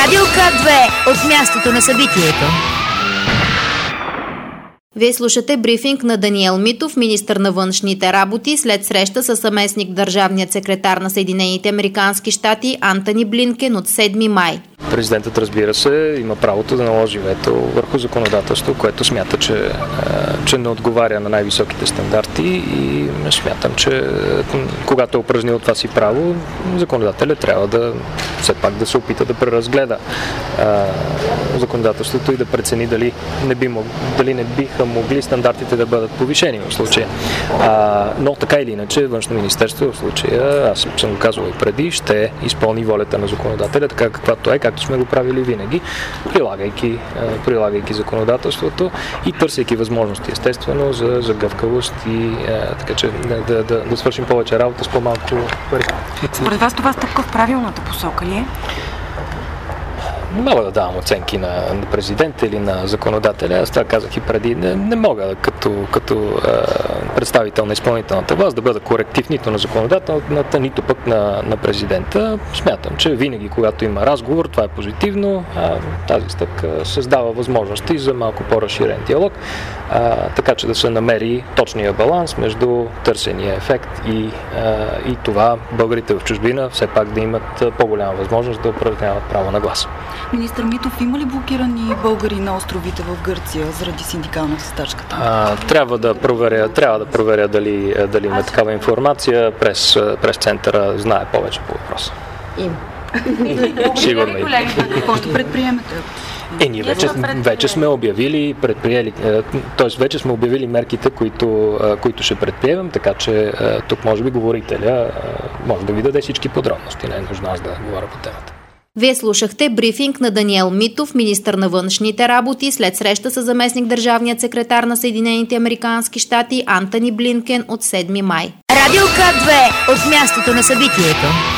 Радио К2 от мястото на събитието. Вие слушате брифинг на Даниел Митов, министър на външните работи, след среща с съместник държавният секретар на Съединените американски щати Антони Блинкен от 7 май. Президентът, разбира се, има правото да наложи вето върху законодателство, което смята, че не отговаря на най-високите стандарти, и смятам, че когато е упражнил това си право, законодателят трябва да все пак да се опита да преразгледа законодателството и да прецени дали не биха могли стандартите да бъдат повишени в случая. Но така или иначе, Външно министерство в случая, аз съм го казвал и преди, ще изпълни волята на законодателя, така каквато е, както сме го правили винаги, прилагайки законодателството и търсейки възможности, естествено, за гъвкавост и така че да свършим повече работа с по-малко пари. Според вас това стъпка в правилната посока ли е? Не мога да давам оценки на президента или на законодателя. Аз това казах и преди. Не мога като представител на изпълнителната власт да бъда коректив нито на законодателната, нито пък на президента. Смятам, че винаги, когато има разговор, това е позитивно. Тази стъпка създава възможности за малко по-разширен диалог, така че да се намери точния баланс между търсения ефект и това българите в чужбина все пак да имат по-голяма възможност да упражняват право на глас. Министър Митов, има ли блокирани българи на островите в Гърция заради синдикалната стачка? Трябва да проверя дали има такава информация. През центъра знае повече по въпроса. Сигурно има. Какво ще предприемете? Ние вече сме обявили, вече сме обявили мерките, които ще предприемем, така че тук може би говорителя може да ви даде всички подробности. Не е нужно аз да говоря по темата. Вие слушахте брифинг на Даниел Митов, министър на външните работи, след среща с заместник държавният секретар на Съединените американски щати Антони Блинкен от 7 май. Радио К2 от мястото на събитието.